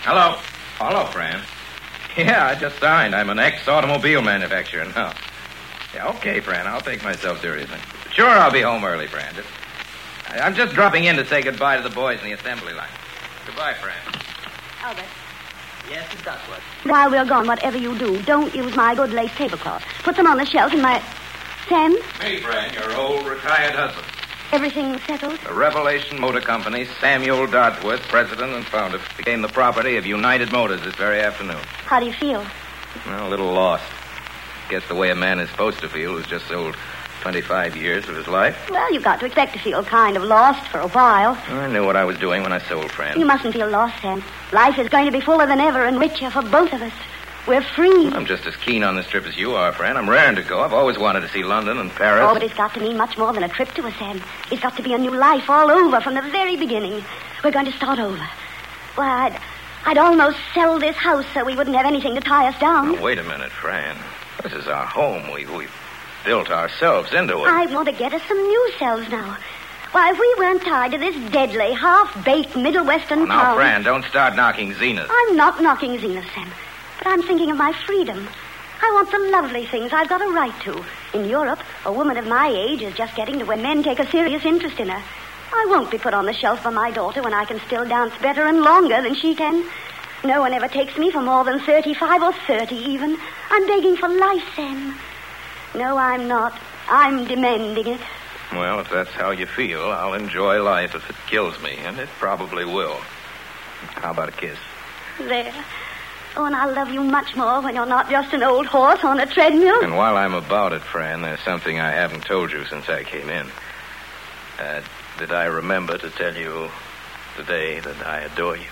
Hello. Hello, Fran. Yeah, I just signed. I'm an ex-automobile manufacturer now. Yeah, okay, Fran. I'll take myself seriously. Sure, I'll be home early, Fran. I'm just dropping in to say goodbye to the boys in the assembly line. Goodbye, Fran. Albert. Yes, Miss Dodsworth. While we're gone, whatever you do, don't use my good lace tablecloth. Put them on the shelf in my... Sam? Me, Fran, your old retired husband. Everything settled? The Revelation Motor Company, Samuel Dodsworth, president and founder, became the property of United Motors this very afternoon. How do you feel? Well, a little lost. Guess the way a man is supposed to feel who's just sold 25 years of his life. Well, you've got to expect to feel kind of lost for a while. I knew what I was doing when I sold, Fran. You mustn't feel lost, Sam. Life is going to be fuller than ever and richer for both of us. We're free. I'm just as keen on this trip as you are, Fran. I'm raring to go. I've always wanted to see London and Paris. Oh, but it's got to mean much more than a trip to us, Sam. It's got to be a new life all over from the very beginning. We're going to start over. Why, I'd almost sell this house so we wouldn't have anything to tie us down. Now, wait a minute, Fran. This is our home. We've built ourselves into it. I want to get us some new selves now. Why, if we weren't tied to this deadly, half-baked Middle Western town... Now, Fran, don't start knocking Zenith. I'm not knocking Zenith, Sam. But I'm thinking of my freedom. I want the lovely things I've got a right to. In Europe, a woman of my age is just getting to where men take a serious interest in her. I won't be put on the shelf for my daughter when I can still dance better and longer than she can. No one ever takes me for more than 35 or 30 even. I'm begging for life, Sam. No, I'm not. I'm demanding it. Well, if that's how you feel, I'll enjoy life if it kills me, and it probably will. How about a kiss? There. Oh, and I'll love you much more when you're not just an old horse on a treadmill. And while I'm about it, Fran, there's something I haven't told you since I came in. Did I remember to tell you today that I adore you?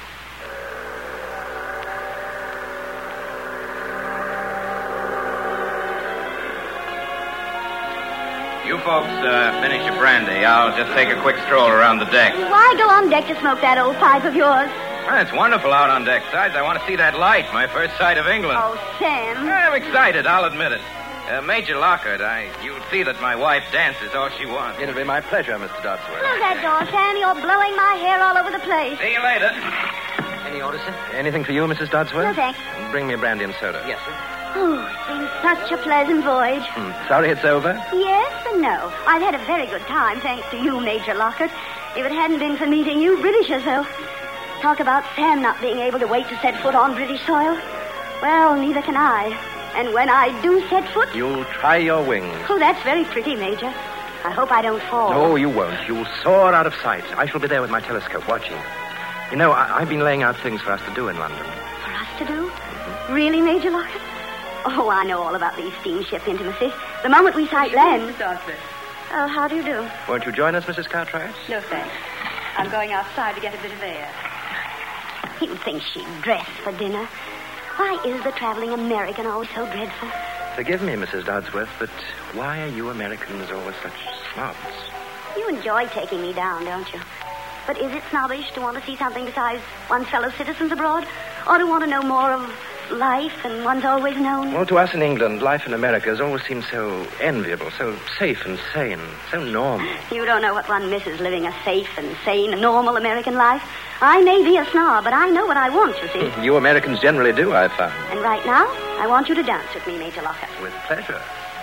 You folks finish your brandy. I'll just take a quick stroll around the deck. Why go on deck to smoke that old pipe of yours? Well, it's wonderful out on deck. Besides, I want to see that light, my first sight of England. Oh, Sam. I'm excited, I'll admit it. Major Lockhart, you'll see that my wife dances all she wants. It'll be my pleasure, Mr. Dodsworth. Close that door, Sam. You're blowing my hair all over the place. See you later. Any orders, sir? Anything for you, Mrs. Dodsworth? No, thanks. Bring me a brandy and soda. Yes, sir. Oh, it's been such a pleasant voyage. Sorry it's over? Yes and no. I've had a very good time, thanks to you, Major Lockhart. If it hadn't been for meeting you Britishers, though. Talk about Sam not being able to wait to set foot on British soil. Well, neither can I. And when I do set foot... You'll try your wings. Oh, that's very pretty, Major. I hope I don't fall. No, you won't. You'll soar out of sight. I shall be there with my telescope watching. You know, I've been laying out things for us to do in London. For us to do? Mm-hmm. Really, Major Lockhart? Oh, I know all about these steamship intimacies. The moment we sight land... Oh, how do you do? Won't you join us, Mrs. Cartwright? No, thanks. I'm going outside to get a bit of air. You'd think she'd dress for dinner. Why is the traveling American always so dreadful? Forgive me, Mrs. Dodsworth, but why are you Americans always such snobs? You enjoy taking me down, don't you? But is it snobbish to want to see something besides one's fellow citizens abroad? Or to want to know more of life than one's always known? Well, to us in England, life in America has always seemed so enviable, so safe and sane, so normal. You don't know what one misses living a safe and sane, normal American life. I may be a snob, but I know what I want, you see. You Americans generally do, I've found. And right now, I want you to dance with me, Major Lockhart. With pleasure.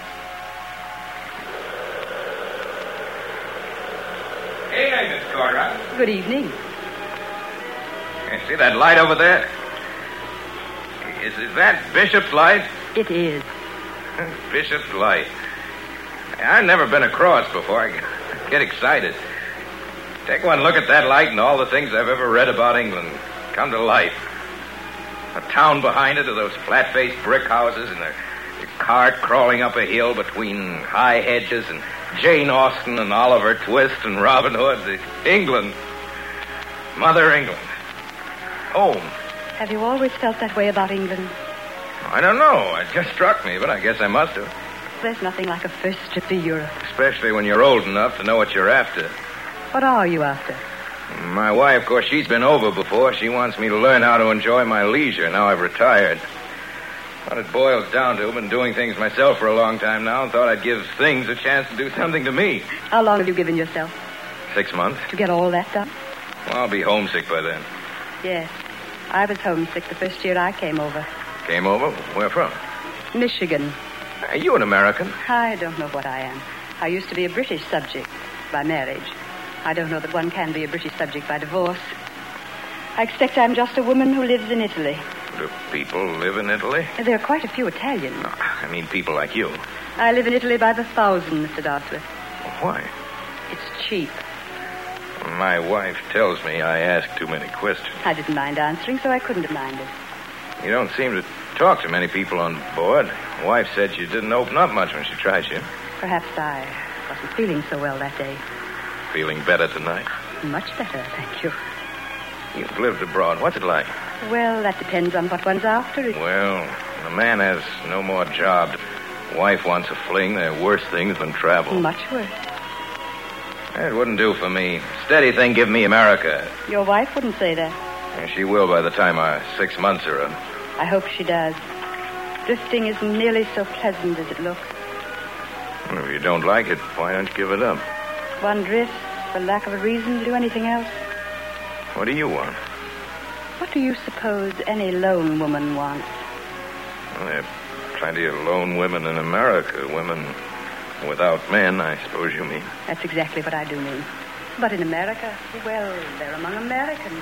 Hey, Miss Cartwright. Good evening. See that light over there? Is that Bishop's light? It is. Bishop's light. I've never been across before. I get excited. Take one look at that light and all the things I've ever read about England come to life. A town behind it, of those flat-faced brick houses, and a cart crawling up a hill between high hedges, and Jane Austen and Oliver Twist and Robin Hood. England. Mother England. Home. Have you always felt that way about England? I don't know. It just struck me, but I guess I must have. There's nothing like a first trip to Europe. Especially when you're old enough to know what you're after. What are you after? My wife, of course, she's been over before. She wants me to learn how to enjoy my leisure now I've retired. What it boils down to, I've been doing things myself for a long time now and thought I'd give things a chance to do something to me. How long have you given yourself? 6 months. To get all that done? Well, I'll be homesick by then. Yes. I was homesick the first year I came over. Came over? Where from? Michigan. Are you an American? I don't know what I am. I used to be a British subject by marriage. I don't know that one can be a British subject by divorce. I expect I'm just a woman who lives in Italy. Do people live in Italy? There are quite a few Italians. No, I mean people like you. I live in Italy by the thousand, Mr. Dodsworth. Why? It's cheap. My wife tells me I ask too many questions. I didn't mind answering, so I couldn't have minded. You don't seem to talk to many people on board. Wife said you didn't open up much when she tried you. Perhaps I wasn't feeling so well that day. Feeling better tonight? Much better, thank you. You've lived abroad. What's it like? Well, that depends on what one's after. Well, when a man has no more job. Wife wants a fling. There are worse things than travel. Much worse. It wouldn't do for me. Steady thing, give me America. Your wife wouldn't say that. And she will by the time our 6 months are up. I hope she does. Drifting isn't nearly so pleasant as it looks. Well, if you don't like it, why don't you give it up? One drifts for lack of a reason to do anything else. What do you want? What do you suppose any lone woman wants? Well, there are plenty of lone women in America. Women without men, I suppose you mean. That's exactly what I do mean. But in America, well, they're among Americans.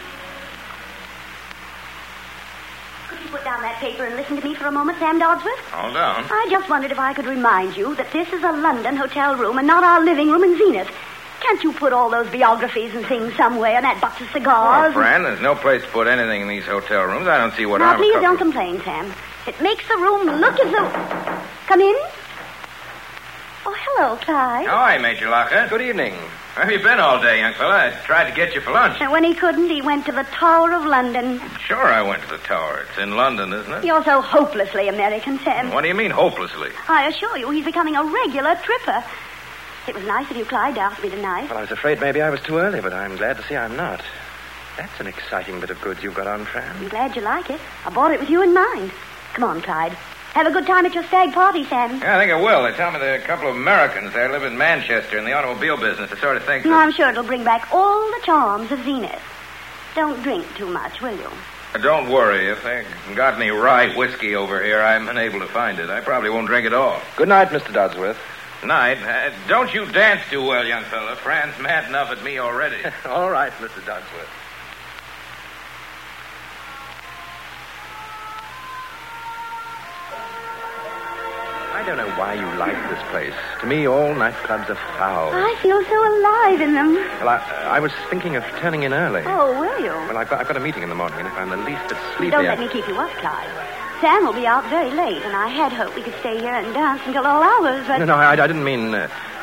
Could you put down that paper and listen to me for a moment, Sam Dodsworth? Hold on. I just wondered if I could remind you that this is a London hotel room and not our living room in Zenith. Can't you put all those biographies and things somewhere and that box of cigars? Oh, Fran, there's no place to put anything in these hotel rooms. I don't see what Now, I'm... please don't complain, Sam. It makes the room look as though... Come in. Oh, hello, Clyde. Oh, hi, Major Lockhart. Good evening. Where have you been all day, young fella? I tried to get you for lunch. And when he couldn't, he went to the Tower of London. Sure, I went to the tower. It's in London, isn't it? You're so hopelessly American, Sam. What do you mean, hopelessly? I assure you, he's becoming a regular tripper. It was nice of you, Clyde, to ask me tonight. Well, I was afraid maybe I was too early, but I'm glad to see I'm not. That's an exciting bit of goods you've got on, Fran. I'm glad you like it. I bought it with you in mind. Come on, Clyde. Have a good time at your stag party, Sam. Yeah, I think I will. They tell me there are a couple of Americans there live in Manchester in the automobile business. The sort of thing... No, I'm sure it'll bring back all the charms of Zenith. Don't drink too much, will you? Don't worry. If they got any rye whiskey over here, I'm unable to find it. I probably won't drink it all. Good night, Mr. Dodsworth. Night. Don't you dance too well, young fella. Fran's mad enough at me already. All right, Mr. Dodsworth. I don't know why you like this place. To me, all nightclubs are foul. I feel so alive in them. Well, I was thinking of turning in early. Oh, will you? Well, I've got a meeting in the morning, and if I'm the least bit sleepy... Don't let me keep you up, Clyde. Sam will be out very late, and I had hoped we could stay here and dance until all hours, but... No, I didn't mean...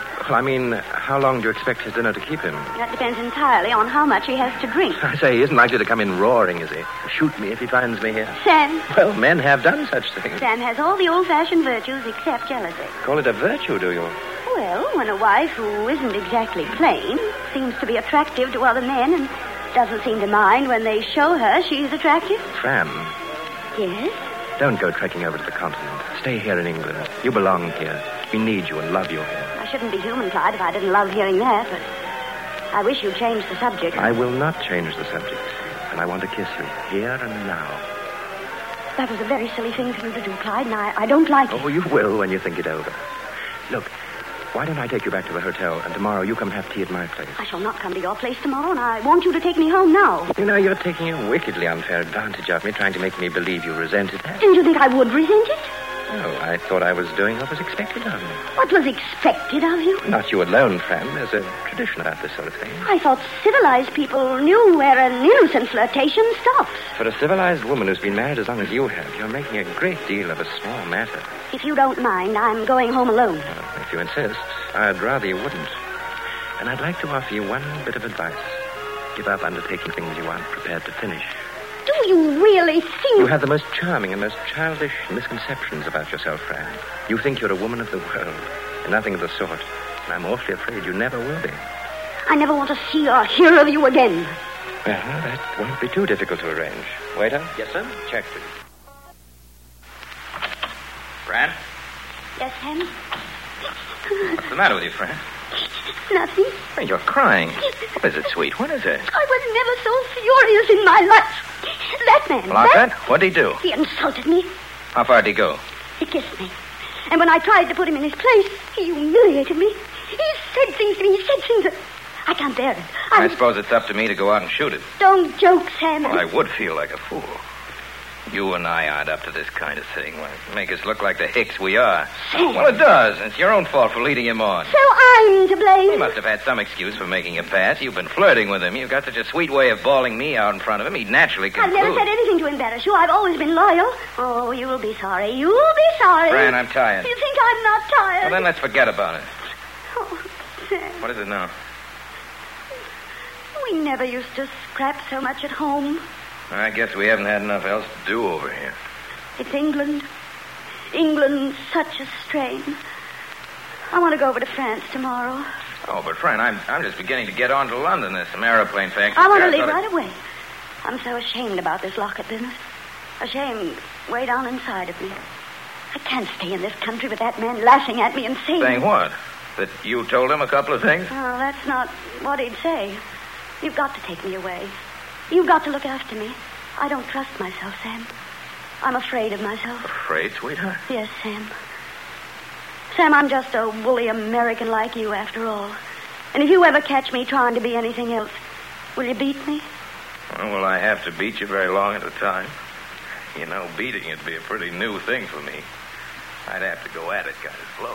how long do you expect his dinner to keep him? That depends entirely on how much he has to drink. I say, he isn't likely to come in roaring, is he? Shoot me if he finds me here. Sam. Well, men have done such things. Sam has all the old-fashioned virtues except jealousy. Call it a virtue, do you? Well, when a wife who isn't exactly plain seems to be attractive to other men and doesn't seem to mind when they show her she's attractive. Fran. Yes? Don't go trekking over to the continent. Stay here in England. You belong here. We need you and love you here. I shouldn't be human, Clyde, if I didn't love hearing that, but I wish you'd change the subject. I will not change the subject. And I want to kiss you, here and now. That was a very silly thing for you to do, Clyde, and I don't like it. Oh, you will when you think it over. Look, why don't I take you back to the hotel, and tomorrow you come and have tea at my place? I shall not come to your place tomorrow, and I want you to take me home now. You know, you're taking a wickedly unfair advantage of me, trying to make me believe you resented that. Didn't you think I would resent it? Oh, I thought I was doing what was expected of me. What was expected of you? Not you alone, Fran. There's a tradition about this sort of thing. I thought civilized people knew where an innocent flirtation stops. For a civilized woman who's been married as long as you have, you're making a great deal of a small matter. If you don't mind, I'm going home alone. Well, if you insist, I'd rather you wouldn't. And I'd like to offer you one bit of advice. Give up undertaking things you aren't prepared to finish. Do you really think... You have the most charming and most childish misconceptions about yourself, Fran. You think you're a woman of the world, and nothing of the sort. And I'm awfully afraid you never will be. I never want to see or hear of you again. Well, that won't be too difficult to arrange. Waiter? Yes, sir? Check, please. Fran? Yes, Sam? What's the matter with you, Fran? Nothing. Hey, you're crying. What is it, sweet? What is it? I was never so furious in my life. That man. Lockhart? What'd he do? He insulted me. How far did he go? He kissed me. And when I tried to put him in his place, he humiliated me. He said things to me. He said things that... I can't bear it. I suppose it's up to me to go out and shoot him. Don't joke, Sam. Well, I would feel like a fool. You and I aren't up to this kind of thing. Why, make us look like the hicks we are. Sam. Well, it does. It's your own fault for leading him on. So I'm to blame. He must have had some excuse for making a pass. You've been flirting with him. You've got such a sweet way of bawling me out in front of him. He'd naturally conclude. I've never said anything to embarrass you. I've always been loyal. Oh, you'll be sorry. You'll be sorry. Fran, I'm tired. You think I'm not tired? Well, then let's forget about it. Oh, Sam. What is it now? We never used to scrap so much at home. I guess we haven't had enough else to do over here. It's England. England's such a strain. I want to go over to France tomorrow. Oh, but Fran, I'm just beginning to get on to London. There's some aeroplane factories. I want to there. leave right away. I'm so ashamed about this Lockett business. Ashamed way down inside of me. I can't stay in this country with that man laughing at me and saying... Saying what? That you told him a couple of things? Oh, that's not what he'd say. You've got to take me away. You've got to look after me. I don't trust myself, Sam. I'm afraid of myself. Afraid, sweetheart? Yes, Sam. Sam, I'm just a woolly American like you, after all. And if you ever catch me trying to be anything else, will you beat me? Well, will I have to beat you very long at a time? You know, beating it'd be a pretty new thing for me. I'd have to go at it kind of slow.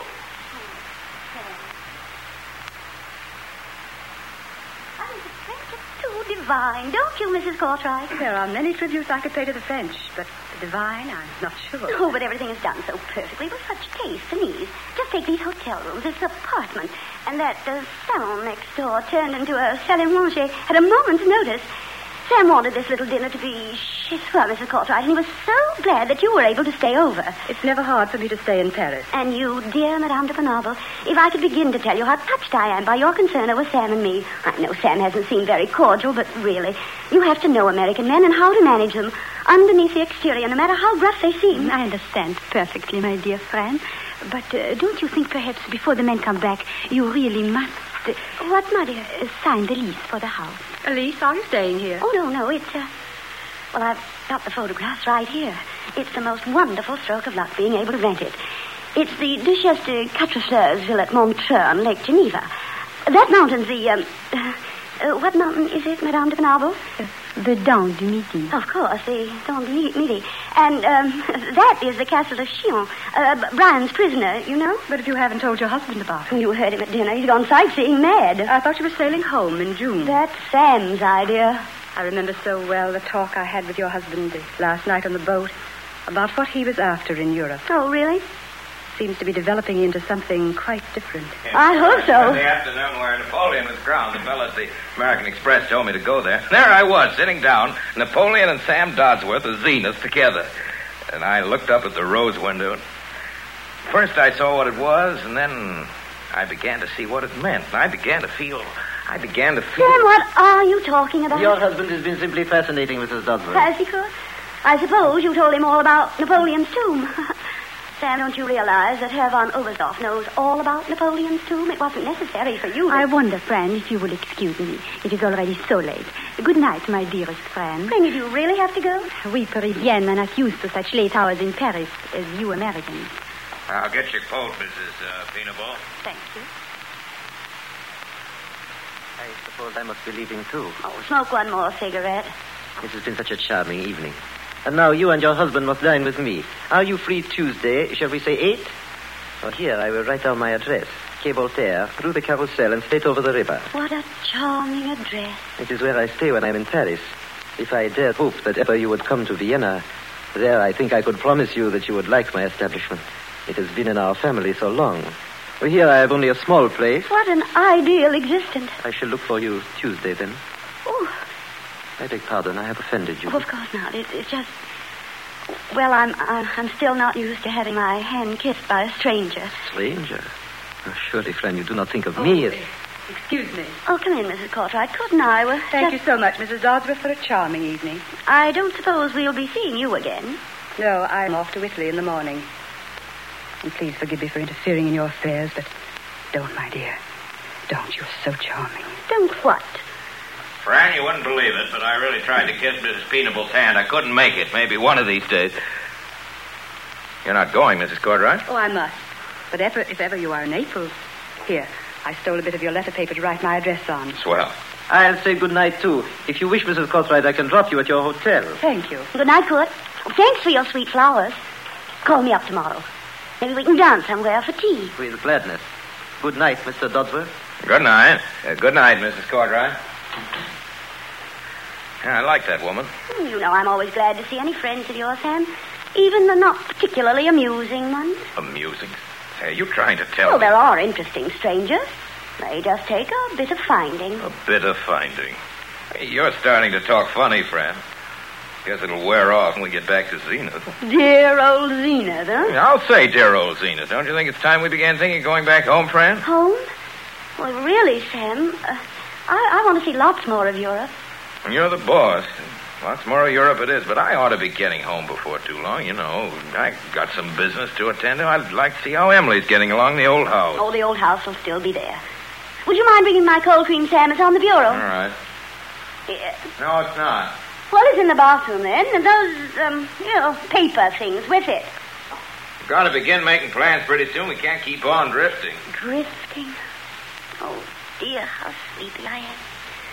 Too divine, don't you, Mrs. Cartwright? There are many tributes I could pay to the French, but the divine, I'm not sure. Oh, but everything is done so perfectly with such taste and ease. Just take these hotel rooms, this apartment, and that salon next door turned into a salle à manger at a moment's notice. Sam wanted this little dinner to be chez soi, Mrs. Cartwright, and he was so glad that you were able to stay over. It's never hard for me to stay in Paris. And you, dear Madame de Penable, if I could begin to tell you how touched I am by your concern over Sam and me. I know Sam hasn't seemed very cordial, but really, you have to know American men and how to manage them underneath the exterior, no matter how gruff they seem. I understand perfectly, my dear friend. But don't you think perhaps before the men come back, you really must... What, my dear? Sign the lease for the house. A lease? Are you staying here? Oh, no, it's, well, I've got the photographs right here. It's the most wonderful stroke of luck being able to rent it. It's the Duchesse de Quatrefours Ville at Montreux on Lake Geneva. That mountain's the, what mountain is it, Madame de Penable? The Dent du Midi. Of course, the Dent du Midi. And, that is the Castle of Chillon. Brian's prisoner, you know? But if you haven't told your husband about it. You heard him at dinner. He's gone sightseeing mad. I thought you were sailing home in June. That's Sam's idea. I remember so well the talk I had with your husband last night on the boat about what he was after in Europe. Oh, really? Seems to be developing into something quite different. I hope so. In the afternoon where Napoleon was crowned, the fellow at the American Express told me to go there. There I was, sitting down, Napoleon and Sam Dodsworth, the zenith, together. And I looked up at the rose window. First I saw what it was, and then I began to see what it meant. And I began to feel... Sam, what are you talking about? Your husband has been simply fascinating, Mrs. Dodsworth. Has he, could? I suppose you told him all about Napoleon's tomb. Sam, don't you realize that Herr von Oberstdorf knows all about Napoleon's tomb? It wasn't necessary for you to... I wonder, Fran, if you will excuse me. It is already so late. Good night, my dearest Fran. Then you really have to go? We Parisiennes are not used to such late hours in Paris as you Americans. I'll get your coat, Mrs. Penable. Thank you. I suppose I must be leaving, too. Oh, smoke one more cigarette. This has been such a charming evening. And now you and your husband must dine with me. Are you free Tuesday, shall we say 8? Well, here, I will write down my address. Quai Voltaire, through the Carousel and straight over the river. What a charming address. It is where I stay when I'm in Paris. If I dared hope that ever you would come to Vienna, there I think I could promise you that you would like my establishment. It has been in our family so long. Well, here I have only a small place. What an ideal existence. I shall look for you Tuesday, then. Oh, I beg pardon, I have offended you. oh, of course not. It's just... Well, I'm still not used to having my hand kissed by a stranger. Stranger? Oh, surely, friend, you do not think of me as... Excuse me. Oh, come in, Mrs. Cartwright. Couldn't I? Well, Thank you so much, Mrs. Dodsworth, for a charming evening. I don't suppose we'll be seeing you again. No, I'm off to Italy in the morning. And please forgive me for interfering in your affairs, but don't, my dear. Don't. You're so charming. Don't what? Fran, you wouldn't believe it, but I really tried to kiss Mrs. Peanable's hand. I couldn't make it. Maybe one of these days. You're not going, Mrs. Cartwright? Oh, I must. But if ever you are in Naples, here, I stole a bit of your letter paper to write my address on. Swell. I'll say good night, too. If you wish, Mrs. Cartwright, I can drop you at your hotel. Thank you. Good night, Kurt. Thanks for your sweet flowers. Call me up tomorrow. Maybe we can dance somewhere for tea. With gladness. Good night, Mr. Dodsworth. Good night. Good night, Mrs. Cartwright. Yeah, I like that woman. You know I'm always glad to see any friends of yours, Sam. Even the not particularly amusing ones. Amusing? Hey, you trying to tell Well, me? there are interesting strangers. They just take a bit of finding. A bit of finding. Hey, you're starting to talk funny, Fran. Guess it'll wear off when we get back to Zenith. Dear old Zenith, huh? I'll say dear old Zenith. Don't you think it's time we began thinking of going back home, Fran? Home? Well, really, Sam, I want to see lots more of Europe. You're the boss. Lots more of Europe it is, but I ought to be getting home before too long. You know, I got some business to attend to. I'd like to see how Emily's getting along in the old house. Oh, the old house will still be there. Would you mind bringing my cold cream, Sam? It's on the bureau. All right. Yeah. No, it's not. Well, it's in the bathroom, then, and those, paper things with it. We've got to begin making plans pretty soon. We can't keep on drifting. Drifting? Oh, dear, how sleepy I am.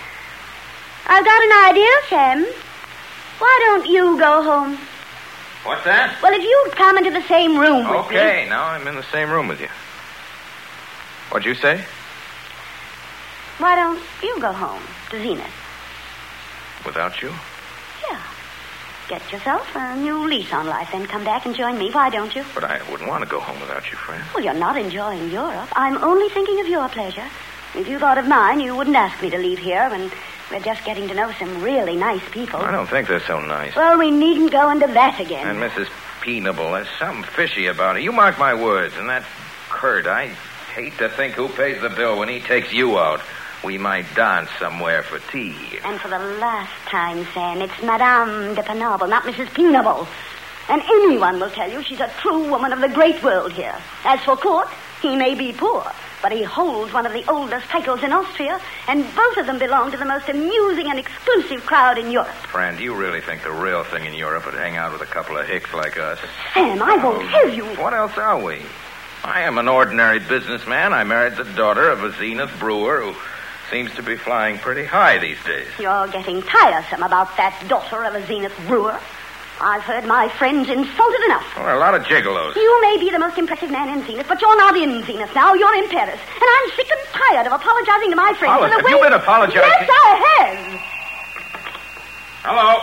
I've got an idea, Sam. Why don't you go home? What's that? Well, if you'd come into the same room with me... Okay, now I'm in the same room with you. What'd you say? Why don't you go home to Zenith? Without you? Yeah. Get yourself a new lease on life, then come back and join me. Why don't you? But I wouldn't want to go home without you, Fran. Well, you're not enjoying Europe. I'm only thinking of your pleasure. If you thought of mine, you wouldn't ask me to leave here when we're just getting to know some really nice people. I don't think they're so nice. Well, we needn't go into that again. And Mrs. Peanable, there's something fishy about her. You mark my words, and that Kurt, I hate to think who pays the bill when he takes you out. We might dance somewhere for tea. And for the last time, Sam, it's Madame de Penable, not Mrs. Peanable. And anyone will tell you she's a true woman of the great world here. As for Kurt, he may be poor, but he holds one of the oldest titles in Austria, and both of them belong to the most amusing and exclusive crowd in Europe. Fran, do you really think the real thing in Europe would hang out with a couple of hicks like us? Sam, I won't have you. What else are we? I am an ordinary businessman. I married the daughter of a Zenith brewer who seems to be flying pretty high these days. You're getting tiresome about that daughter of a Zenith brewer. I've heard my friends insulted enough. Well, a lot of gigolos. You may be the most impressive man in Zenith, but you're not in Zenith now. You're in Paris. And I'm sick and tired of apologizing to my friends for the Have way... you been apologizing? Yes, I have. Hello?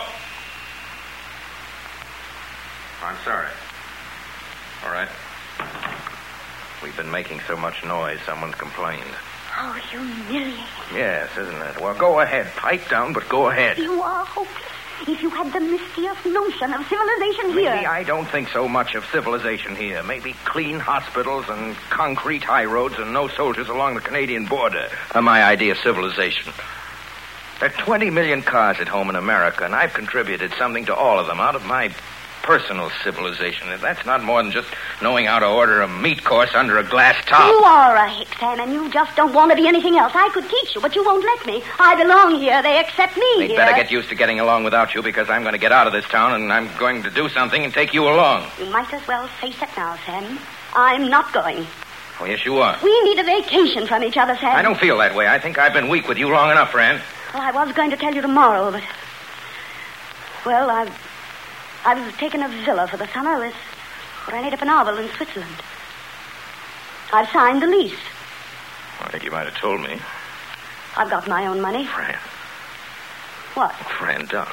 I'm sorry. All right. We've been making so much noise, someone's complained. Oh, humiliating. Yes, isn't it? Well, go ahead. Pipe down, but go ahead. You are hopeless. If you had the mistiest notion of civilization here... Maybe I don't think so much of civilization here. Maybe clean hospitals and concrete high roads and no soldiers along the Canadian border are my idea of civilization. There are 20 million cars at home in America, and I've contributed something to all of them out of my personal civilization. And that's not more than just knowing how to order a meat course under a glass top. You are a hick, Sam, and you just don't want to be anything else. I could teach you, but you won't let me. I belong here. They accept me They'd here. better get used to getting along without you, because I'm going to get out of this town and I'm going to do something and take you along. You might as well face it now, Sam. I'm not going. Oh, yes, you are. We need a vacation from each other, Sam. I don't feel that way. I think I've been weak with you long enough, Fran. Well, I was going to tell you tomorrow, but... Well, I've taken a villa for the summer with René de Penable in Switzerland. I've signed the lease. I think you might have told me. I've got my own money. Fran. What? Fran, darling.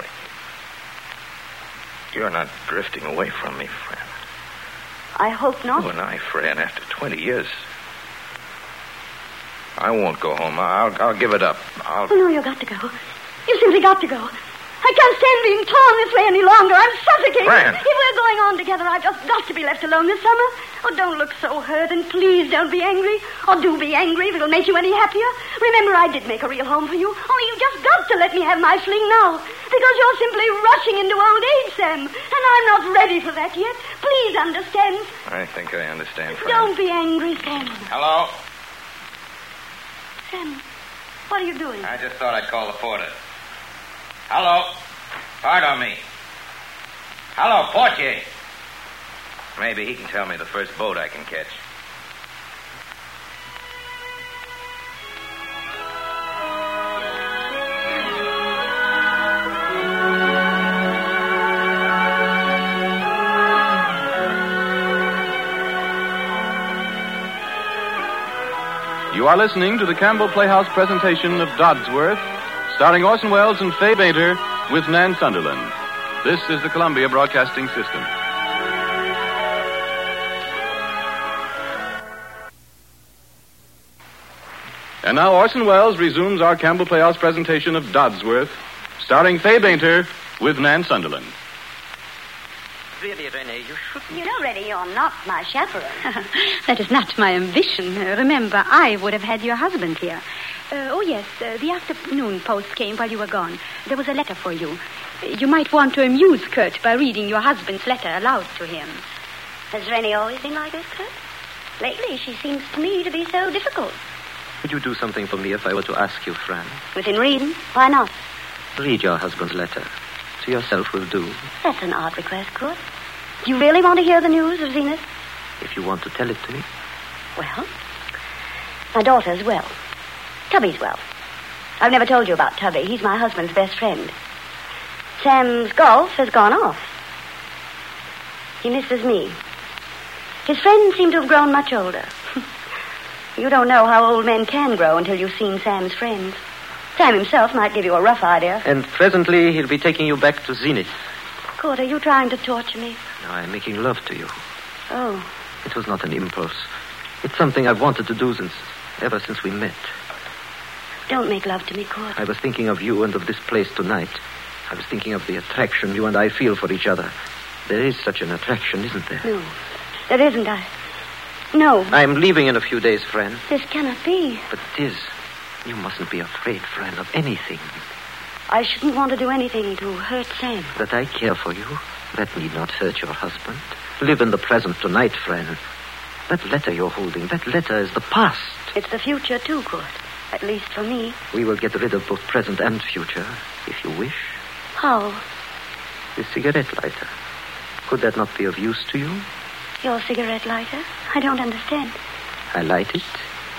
You're not drifting away from me, Fran. I hope not. You and I, Fran, after 20 years. I won't go home. I'll give it up. Oh, no, you've got to go. You simply got to go. I can't stand being torn this way any longer. I'm suffocating. Fran. If we're going on together, I've just got to be left alone this summer. Oh, don't look so hurt, and please don't be angry. Or do be angry if it'll make you any happier. Remember, I did make a real home for you. Only you've just got to let me have my fling now. Because you're simply rushing into old age, Sam. And I'm not ready for that yet. Please understand. I think I understand, Fran. Don't be angry, Sam. Hello? Sam, what are you doing? I just thought I'd call the porter. Hello. Pardon me. Hello, portier. Maybe he can tell me the first boat I can catch. You are listening to the Campbell Playhouse presentation of Dodsworth, starring Orson Welles and Fay Bainter with Nan Sunderland. This is the Columbia Broadcasting System. And now Orson Welles resumes our Campbell Playhouse presentation of Dodsworth, starring Fay Bainter with Nan Sunderland. Really, Renee, you shouldn't. You know, Rennie, you're not my chaperone. That is not my ambition. Remember, I would have had your husband here. The afternoon post came while you were gone. There was a letter for you. You might want to amuse Kurt by reading your husband's letter aloud to him. Has Rennie always been like this, Kurt? Lately, she seems to me to be so difficult. Would you do something for me if I were to ask you, Fran? Within reason? Why not? Read your husband's letter. To yourself will do. That's an odd request, Kurt. Do you really want to hear the news of Zenith? If you want to tell it to me. Well, my daughter's well. Tubby's well. I've never told you about Tubby. He's my husband's best friend. Sam's golf has gone off. He misses me. His friends seem to have grown much older. You don't know how old men can grow until you've seen Sam's friends. Sam himself might give you a rough idea. And presently he'll be taking you back to Zenith. Court, are you trying to torture me? No, I'm making love to you. Oh. It was not an impulse. It's something I've wanted to do ever since we met. Don't make love to me, Court. I was thinking of you and of this place tonight. I was thinking of the attraction you and I feel for each other. There is such an attraction, isn't there? No, there isn't. No. I'm leaving in a few days, Fran. This cannot be. But it is. You mustn't be afraid, Fran, of anything. I shouldn't want to do anything to hurt Sam. That I care for you, that need not hurt your husband. Live in the present tonight, Fran. That letter you're holding, that letter is the past. It's the future, too, Court. At least for me. We will get rid of both present and future, if you wish. How? The cigarette lighter. Could that not be of use to you? Your cigarette lighter? I don't understand. I light it.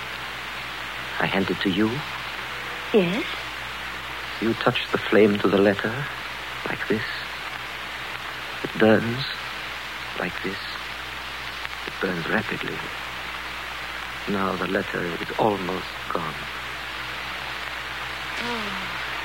I hand it to you. Yes? You touch the flame to the letter, like this. It burns, like this. It burns rapidly. Now the letter is almost gone. Oh.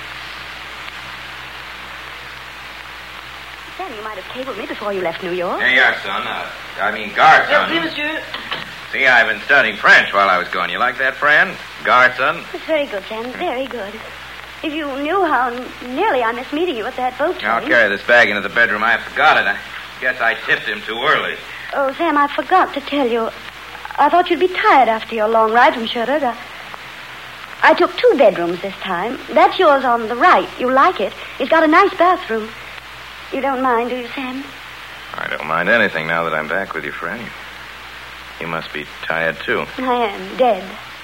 Sam, you might have cabled me before you left New York. Here you are, son. Guard, son. Oui, monsieur. See, I've been studying French while I was gone. You like that, Fran? Guard, son? It's very good, Sam. Very good. If you knew how nearly I missed meeting you at that boat train. I'll carry this bag into the bedroom. I forgot it. I guess I tipped him too early. Oh, Sam, I forgot to tell you. I thought you'd be tired after your long ride from Sherwood. I took 2 bedrooms this time. That's yours on the right. You like it. It's got a nice bathroom. You don't mind, do you, Sam? I don't mind anything now that I'm back with you, friend. You must be tired, too. I am. Dead.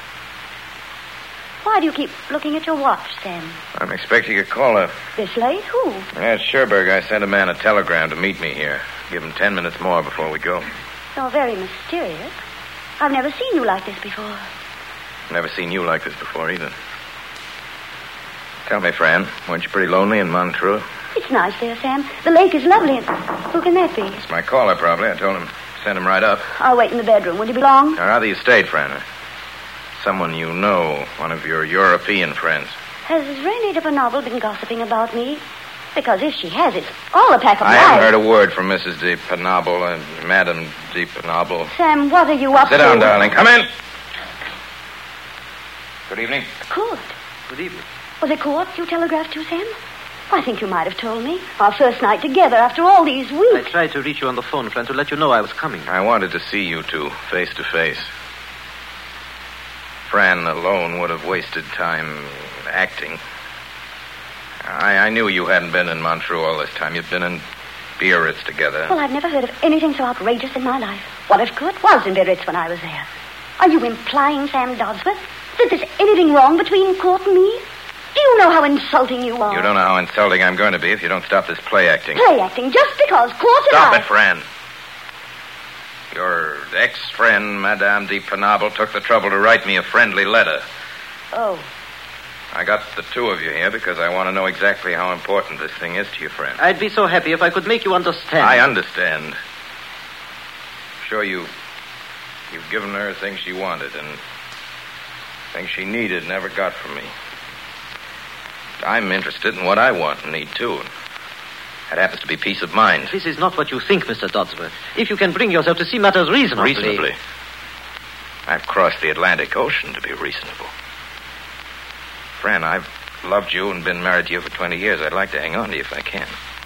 Why do you keep looking at your watch, Sam? I'm expecting a caller. This late? Who? At Sherberg, I sent a man a telegram to meet me here. Give him 10 minutes more before we go. You're very mysterious. I've never seen you like this before. Never seen you like this before, either. Tell me, Fran, weren't you pretty lonely in Montreux? It's nice there, Sam. The lake is lovely. And who can that be? It's my caller, probably. I told him send him right up. I'll wait in the bedroom. Will you be long? Or rather, you stayed, Fran. Someone you know, one of your European friends. Has Renée de Penable been gossiping about me? Because if she has, it's all a pack of lies. I haven't heard a word from Mrs. de Penable and Madame de Penable. Sam, what are you up to? Sit down, darling. Come in. Good evening. Court. Good evening. Was it Court you telegraphed to, Sam? I think you might have told me. Our first night together after all these weeks. I tried to reach you on the phone, Fran, to let you know I was coming. I wanted to see you two, face to face. Fran alone would have wasted time acting. I knew you hadn't been in Montreux all this time. You'd been in Biarritz together. Well, I've never heard of anything so outrageous in my life. What if Kurt was in Biarritz when I was there? Are you implying, Sam Dodsworth, that there's anything wrong between Court and me? Do you know how insulting you are? You don't know how insulting I'm going to be if you don't stop this play acting. Play acting just because Court and Stop I... it, Fran. Your ex-friend, Madame de Penable, took the trouble to write me a friendly letter. Oh. I got the two of you here because I want to know exactly how important this thing is to your friend. I'd be so happy if I could make you understand. I understand. Sure, you've given her things she wanted and things she needed never got from me. I'm interested in what I want and need, too. That happens to be peace of mind. This is not what you think, Mr. Dodsworth. If you can bring yourself to see matters reasonably... Reasonably? I've crossed the Atlantic Ocean to be reasonable. Fran, I've loved you and been married to you for 20 years. I'd like to hang on to you if I can.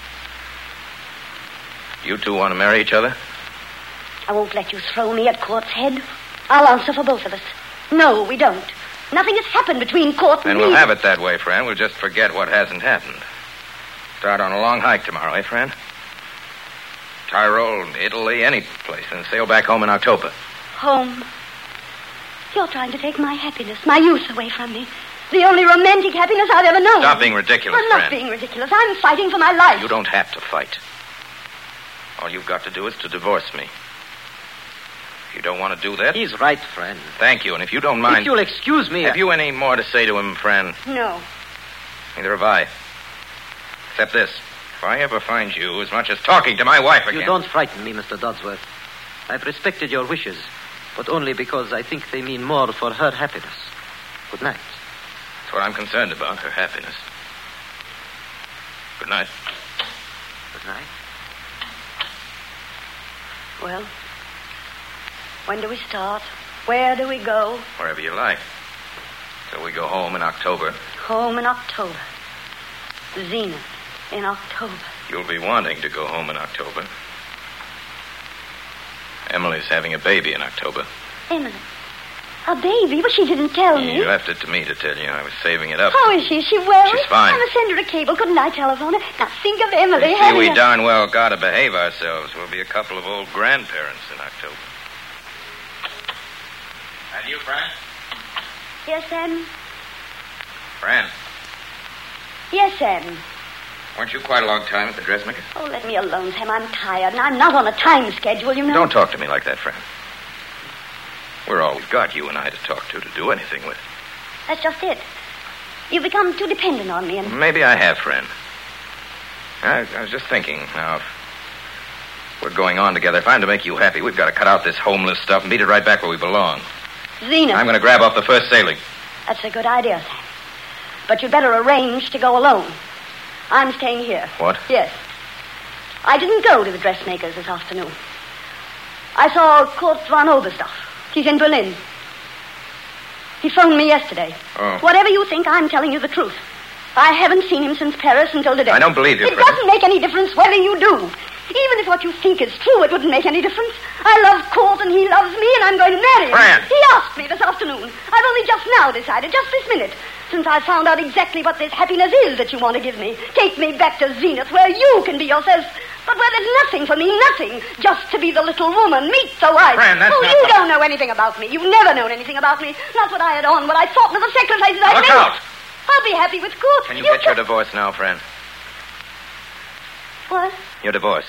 You two want to marry each other? I won't let you throw me at Court's head. I'll answer for both of us. No, we don't. Nothing has happened between Court and Then me. we'll have it that way, Fran. We'll just forget what hasn't happened. Start on a long hike tomorrow, eh, Fran? Tyrol, Italy, any place, and sail back home in October. Home. You're trying to take my happiness, my youth away from me. The only romantic happiness I've ever known. Stop being ridiculous, I'm not Fran. being ridiculous. I'm fighting for my life. You don't have to fight. All you've got to do is to divorce me. If you don't want to do that... He's right, friend. Thank you, and if you don't mind... If you'll excuse me... Have you any more to say to him, Fran? No. Neither have I. Except this. If I ever find you as much as talking to my wife again... You don't frighten me, Mr. Dodsworth. I've respected your wishes, but only because I think they mean more for her happiness. Good night. That's what I'm concerned about, her happiness. Good night. Good night. Well, when do we start? Where do we go? Wherever you like. So we go home in October. Home in October. Zenith in October. You'll be wanting to go home in October. Emily's having a baby in October. Emily. A baby? But she didn't tell me. You left it to me to tell you. I was saving it up. How is she? Is she well? She's fine. I'm going to send her a cable. Couldn't I telephone her? Now, think of Emily. You see, we darn well got to behave ourselves. We'll be a couple of old grandparents in October. And you, Fran? Yes, Sam? Fran, Yes, Sam. weren't you quite a long time at the dressmaker's? Oh, let me alone, Sam. I'm tired, and I'm not on a time schedule, you know. Don't talk to me like that, Fran. We're all we've got, you and I, to talk to do anything with. That's just it. You've become too dependent on me, and... Maybe I have, Fran. I was just thinking, now, if we're going on together, if I'm to make you happy, we've got to cut out this homeless stuff and beat it right back where we belong. Zenith. I'm going to grab off the first sailing. That's a good idea, Sam. But you'd better arrange to go alone. I'm staying here. What? Yes. I didn't go to the dressmaker's this afternoon. I saw Kurt von Oberstoff. He's in Berlin. He phoned me yesterday. Oh. Whatever you think, I'm telling you the truth. I haven't seen him since Paris until today. I don't believe you, It Fran. doesn't make any difference whether you do. Even if what you think is true, it wouldn't make any difference. I love Kurt and he loves me, and I'm going to marry him. Fran! He asked me this afternoon. I've only just now decided, just this minute, since I found out exactly what this happiness is that you want to give me. Take me back to Zenith, where you can be yourself, but where there's nothing for me, nothing. Just to be the little woman, meet the wife. Fran, that's oh, not you the- don't know anything about me. You've never known anything about me. Not what I had on, what I thought, nor the sacrifices I Look made. out! I'll be happy with Kurt. Can you get your divorce now, Fran? What? Your divorce.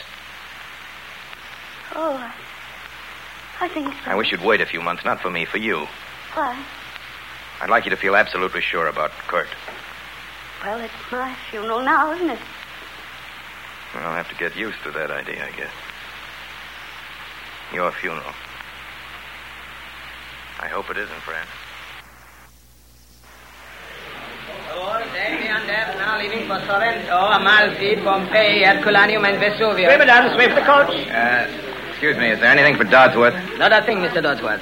Oh, I think so. I wish you'd wait a few months, not for me, for you. Why? I'd like you to feel absolutely sure about Kurt. Well, it's my funeral now, isn't it? I'll have to get used to that idea, I guess. Your funeral. I hope it isn't, Fran. Now leaving for Sorrento, Amalfi, Pompeii, Herculaneum, and Vesuvius. Swim, madam, swim for the coach. Excuse me, is there anything for Dodsworth? Not a thing, Mr. Dodsworth.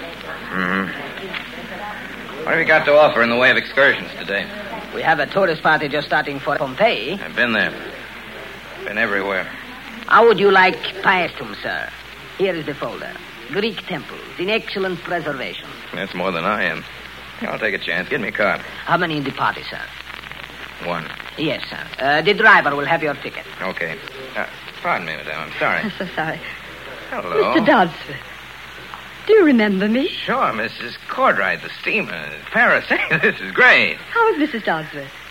What have you got to offer in the way of excursions today? We have a tourist party just starting for Pompeii. I've been there. Been everywhere. How would you like Paestum, sir? Here is the folder. Greek temples in excellent preservation. That's more than I am. I'll take a chance. Give me a card. How many in the party, sir? One. Yes, sir. The driver will have your ticket. Okay. Pardon me, madame. I'm sorry. I'm so sorry. Hello. Mr. Dodsworth. Do you remember me? Sure, Mrs. Cordride, the steamer. Paris. This is great. How is Mrs. Dodsworth?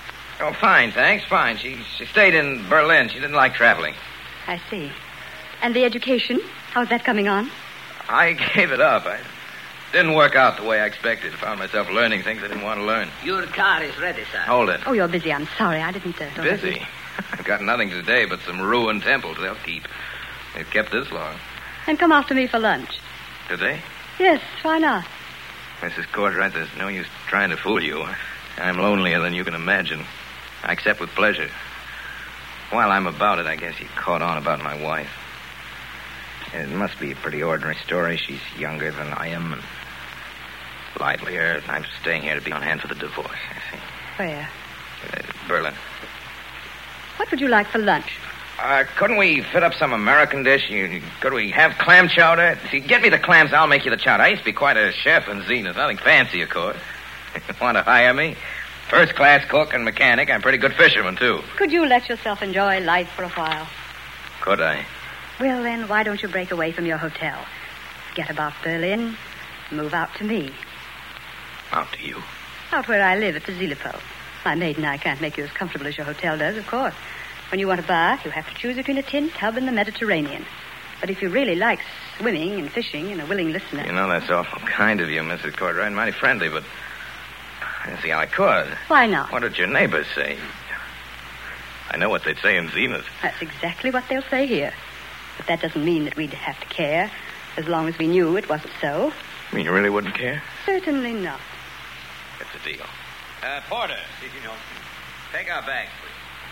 Oh, fine, thanks. Fine. She stayed in Berlin. She didn't like traveling. I see. And the education? How's that coming on? I gave it up. I didn't work out the way I expected. Found myself learning things I didn't want to learn. Your car is ready, sir. Hold it. Oh, you're busy. I'm sorry. I didn't... Busy? I've got nothing today but some ruined temples they'll keep. They've kept this long. Then come after me for lunch. Today? Yes, why not? Mrs. Cartwright, there's no use trying to fool you. I'm lonelier than you can imagine. I accept with pleasure. While I'm about it, I guess you caught on about my wife. It must be a pretty ordinary story. She's younger than I am and livelier. I'm staying here to be on hand for the divorce, I see. Where? Berlin. What would you like for lunch? Couldn't we fit up some American dish? Could we have clam chowder? See, get me the clams, I'll make you the chowder. I used to be quite a chef in Zenith. Nothing fancy, of course. Want to hire me? First-class cook and mechanic. I'm a pretty good fisherman, too. Could you let yourself enjoy life for a while? Could I? Well, then, why don't you break away from your hotel? Get about Berlin, move out to me. Out to you? Out where I live at the Zillipo. My maid and I can't make you as comfortable as your hotel does, of course. When you want a bath, you have to choose between a tin tub and the Mediterranean. But if you really like swimming and fishing and a willing listener... You know, that's awful kind of you, Mrs. Cartwright. Mighty friendly, but I don't see how I could. Why not? What did your neighbors say? I know what they'd say in Zenith. That's exactly what they'll say here. But that doesn't mean that we'd have to care, as long as we knew it wasn't so. You mean you really wouldn't care? Certainly not. That's a deal. Porter, take our bags, please.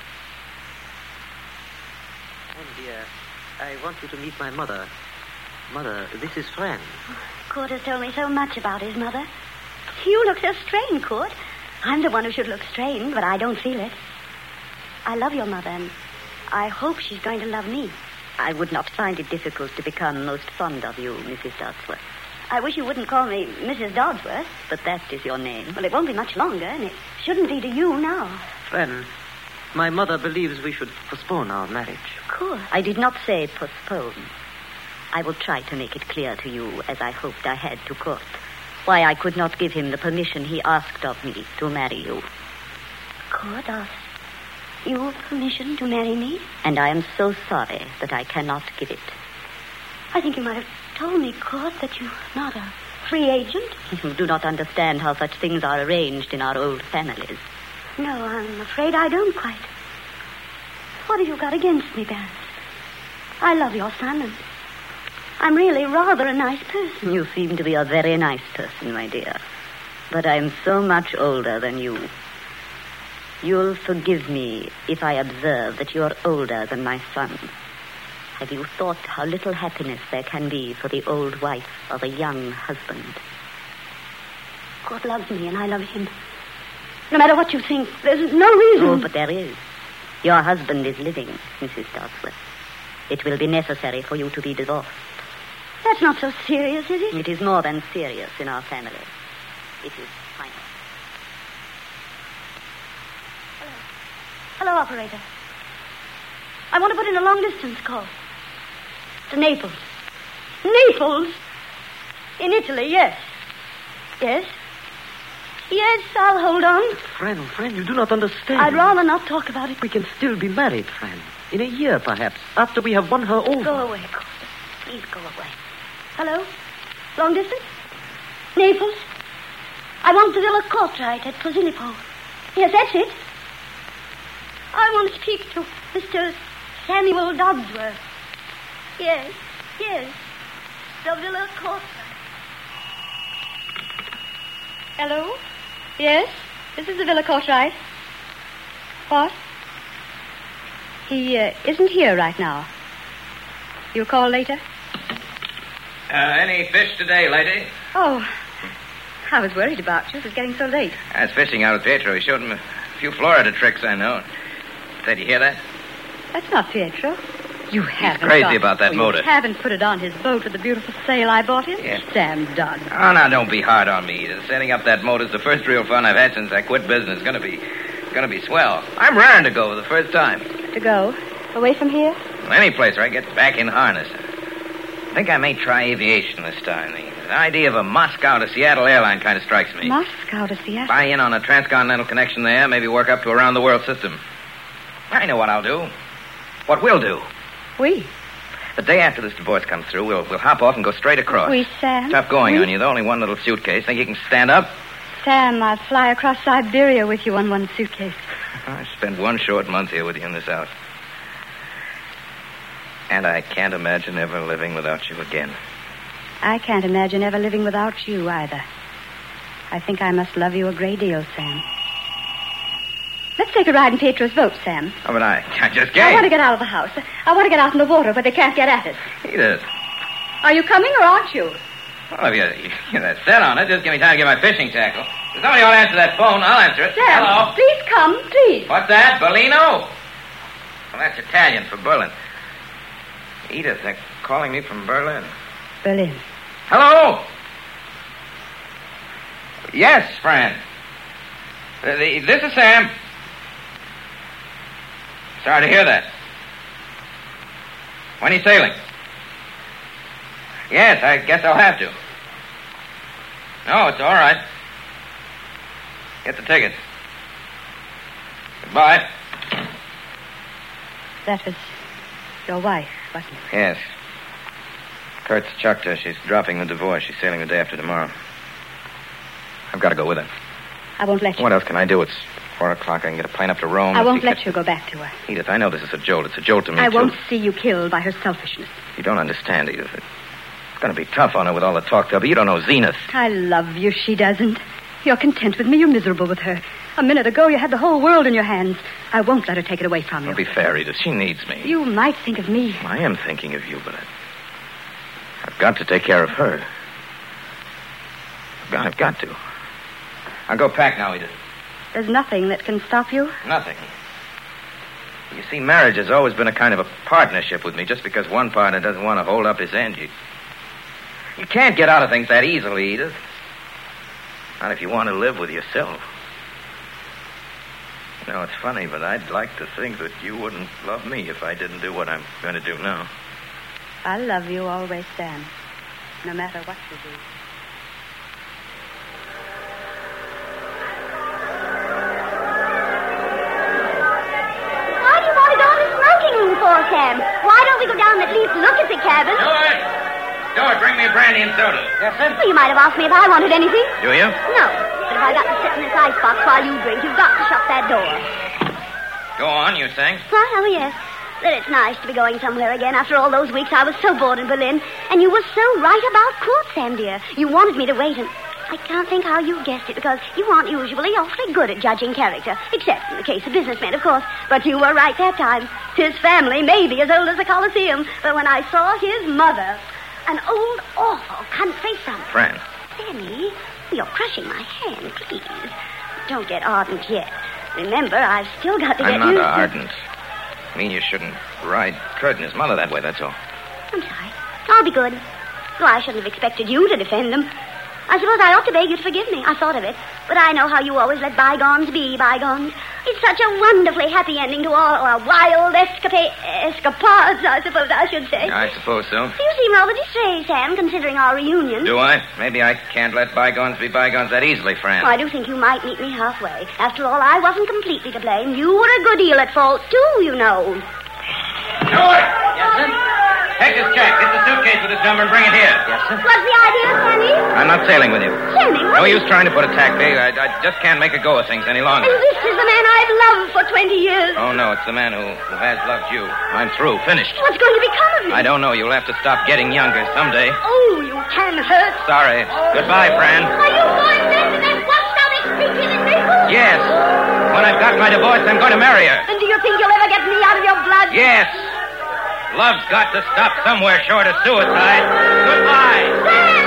Oh, dear, I want you to meet my mother. Mother, this is Fran. Kurt has told me so much about his mother. You look so strained, Kurt. I'm the one who should look strained, but I don't feel it. I love your mother, and I hope she's going to love me. I would not find it difficult to become most fond of you, Mrs. Dodsworth. I wish you wouldn't call me Mrs. Dodsworth. But that is your name. Well, it won't be much longer, and it shouldn't be to you now. Fran, my mother believes we should postpone our marriage. Kurt. I did not say postpone. I will try to make it clear to you, as I hoped I had to Kurt, why I could not give him the permission he asked of me to marry you. Kurt asked you permission to marry me? And I am so sorry that I cannot give it. I think you might have told me, Kurt, that you're not a free agent. You do not understand how such things are arranged in our old families. No, I'm afraid I don't quite. What have you got against me, Barris? I love your son, and I'm really rather a nice person. You seem to be a very nice person, my dear. But I'm so much older than you. You'll forgive me if I observe that you're older than my son. Have you thought how little happiness there can be for the old wife of a young husband? God loves me, and I love him. No matter what you think, there's no reason. Oh, but there is. Your husband is living, Mrs. Dodsworth. It will be necessary for you to be divorced. That's not so serious, is it? It is more than serious in our family. It is final. Hello, operator. I want to put in a long-distance call. To Naples. Naples? In Italy, yes. Yes? Yes, I'll hold on. Fran, you do not understand. I'd rather not talk about it. We can still be married, Fran. In a year, perhaps, after we have won her over. Go away, Costa. Please go away. Hello? Long distance? Naples? I want the Villa Cartwright at Posillipo. Yes, that's it. I want to speak to Mr. Samuel Dodsworth. Yes. The Villa Cartwright. Hello? Yes? This is the Villa Cartwright. What? He isn't here right now. You'll call later? Any fish today, lady? Oh, I was worried about you. It was getting so late. I was fishing out with Pietro. He showed him a few Florida tricks I know. Did you hear that? That's not Pietro. You haven't. Crazy about that motor. You haven't put it on his boat with the beautiful sail I bought him? Yeah. Sam Dodd. Oh, now, don't be hard on me. Setting up that motor's the first real fun I've had since I quit business. Gonna be swell. I'm raring to go for the first time. To go? Away from here? Any place where I get back in harness. I think I may try aviation this time. The idea of a Moscow to Seattle airline kind of strikes me. Moscow to Seattle? Buy in on a transcontinental connection there, maybe work up to a round-the-world system. I know what I'll do. What we'll do. We? The day after this divorce comes through, we'll hop off and go straight across. We, Sam? Tough going on you, though. Only one little suitcase. Think you can stand up? Sam, I'll fly across Siberia with you on one suitcase. I spent one short month here with you in this house. And I can't imagine ever living without you again. I can't imagine ever living without you either. I think I must love you a great deal, Sam. Let's take a ride in Petro's boat, Sam. Oh, but I just I came. want to get out of the house. I want to get out in the water where they can't get at us. Edith. Are you coming or aren't you? Well, if you're that set on it, just give me time to get my fishing tackle. If somebody ought to answer that phone, I'll answer it. Sam, Hello? please come, please. What's that, Bellino? Well, that's Italian for Berlin. Edith, they're calling me from Berlin. Berlin. Hello? Yes, Fran. This is Sam. Sorry to hear that. When are you sailing? Yes, I guess I'll have to. No, it's all right. Get the tickets. Goodbye. That was your wife, wasn't it? Yes. Kurt's chucked her. She's dropping the divorce. She's sailing the day after tomorrow. I've got to go with her. I won't let you. What else can I do? It's 4 o'clock. I can get a plane up to Rome. I won't let you go back to her. Edith, I know this is a jolt. It's a jolt to me, I too. won't see you killed by her selfishness. You don't understand, Edith. It's going to be tough on her with all the talk to her, but you don't know Zenith. I love you. She doesn't. You're content with me. You're miserable with her. A minute ago, you had the whole world in your hands. I won't let her take it away from you. Don't be fair, Edith. She needs me. You might think of me. I am thinking of you, but I've got to take care of her. I've got to. I'll go pack now, Edith. There's nothing that can stop you? Nothing. You see, marriage has always been a kind of a partnership with me. Just because one partner doesn't want to hold up his end, you can't get out of things that easily, Edith. Not if you want to live with yourself. You know, it's funny, but I'd like to think that you wouldn't love me if I didn't do what I'm going to do now. I love you always, Sam. No matter what you do. Why do you want to go to the smoking room for, Sam? Why don't we go down and at least look at the cabin? Stuart, bring me a brandy and soda. Yes, sir. Well, you might have asked me if I wanted anything. Do you? No. But if I got to sit in this icebox while you drink, you've got to shut that door. Go on, you saying? Oh, yes. That it's nice to be going somewhere again after all those weeks I was so bored in Berlin. And you were so right about Kurt, Sam, dear. You wanted me to wait, and I can't think how you guessed it, because you aren't usually awfully good at judging character, except in the case of businessmen, of course. But you were right that time. His family may be as old as the Colosseum, but when I saw his mother, an old, awful country front. Fran. Sammy, you're crushing my hand, please. Don't get ardent yet. Remember, I've still got to get I'm not used ardent. I mean, you shouldn't ride Kurt and his mother that way, that's all. I'm sorry. I'll be good. Though I shouldn't have expected you to defend them. I suppose I ought to beg you to forgive me. I thought of it. But I know how you always let bygones be bygones. It's such a wonderfully happy ending to all our wild escapades, I suppose I should say. I suppose so. You seem rather distressed, Sam, considering our reunion. Do I? Maybe I can't let bygones be bygones that easily, Fran. I do think you might meet me halfway. After all, I wasn't completely to blame. You were a good deal at fault, too, you know. Stuart! Yes, sir? Take this check. Get the suitcase with this number and bring it here. Yes, sir. What's the idea, Sammy? I'm not sailing with you. Sammy, what? No use trying to put a tack bait. I just can't make a go of things any longer. And this is the man I've loved for 20 years. Oh, no, it's the man who has loved you. I'm through. Finished. What's going to become of me? I don't know. You'll have to stop getting younger someday. Oh, you can hurt. Sorry. Goodbye, Fran. Are you going then to that washed-out creature in Naples? Yes. When I've got my divorce, I'm going to marry her. And do you think you'll ever get me out of your blood? Yes. Love's got to stop somewhere short of suicide. Goodbye. Sam!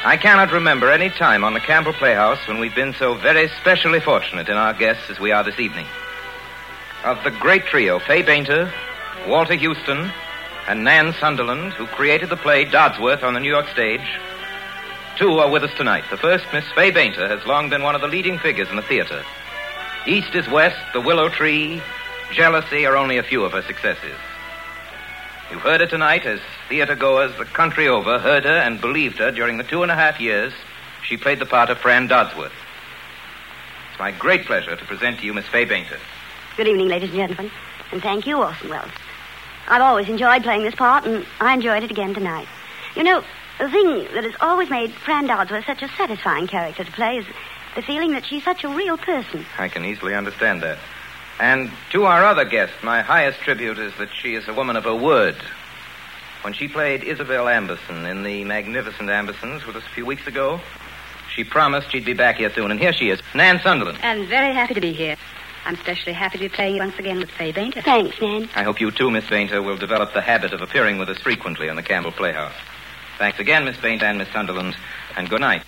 I cannot remember any time on the Campbell Playhouse when we've been so very specially fortunate in our guests as we are this evening. Of the great trio, Fay Bainter, Walter Houston, and Nan Sunderland, who created the play Dodsworth on the New York stage, two are with us tonight. The first, Miss Fay Bainter, has long been one of the leading figures in the theater. East is West, The Willow Tree, Jealousy are only a few of her successes. You've heard her tonight as theater-goers the country over heard her and believed her during the 2.5 years she played the part of Fran Dodsworth. It's my great pleasure to present to you Miss Fay Bainter. Good evening, ladies and gentlemen, and thank you, Orson Welles. I've always enjoyed playing this part, and I enjoyed it again tonight. You know, the thing that has always made Fran Dodsworth such a satisfying character to play is the feeling that she's such a real person. I can easily understand that. And to our other guest, my highest tribute is that she is a woman of her word. When she played Isabel Amberson in The Magnificent Ambersons with us a few weeks ago, she promised she'd be back here soon, and here she is, Nan Sunderland. I'm very happy to be here. I'm especially happy to be playing once again with Fay Bainter. Thanks, Nan. I hope you too, Miss Bainter, will develop the habit of appearing with us frequently on the Campbell Playhouse. Thanks again, Miss Bainter and Miss Sunderland, and good night.